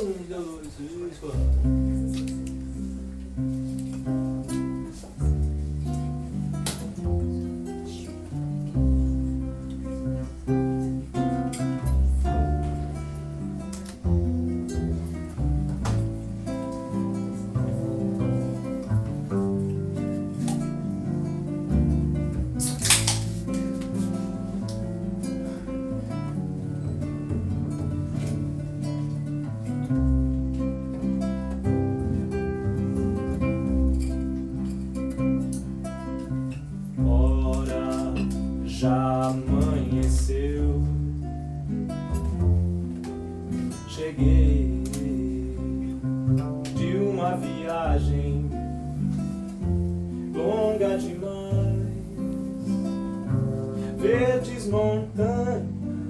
2, 3, 4. Já amanheceu, cheguei de uma viagem longa demais, verdes montanhas,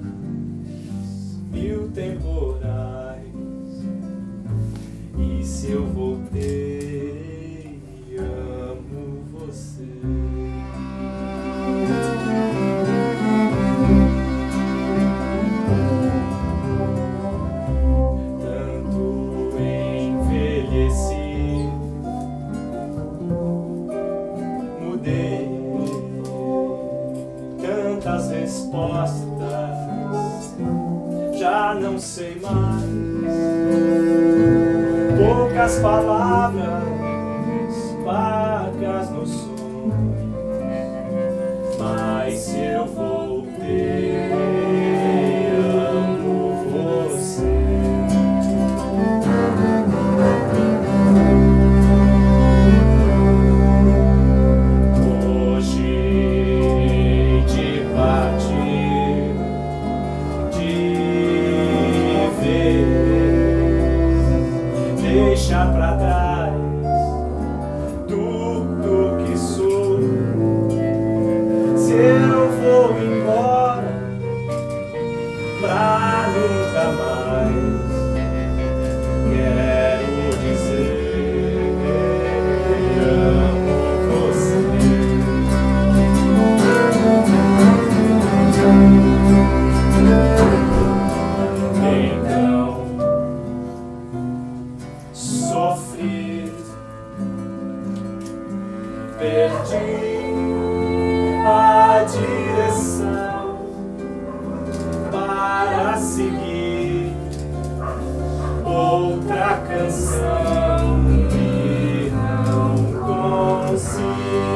1000 temporais, e se eu voltei, amo você. Tantas respostas, já não sei mais. Poucas palavras, vagas no sonho, mas se eu voltei, amo você. Deixa pra trás tudo que sou. Se eu vou embora pra nunca mais, quero dizer amo você. Então sofri, perdi a direção para seguir outra canção e não consegui.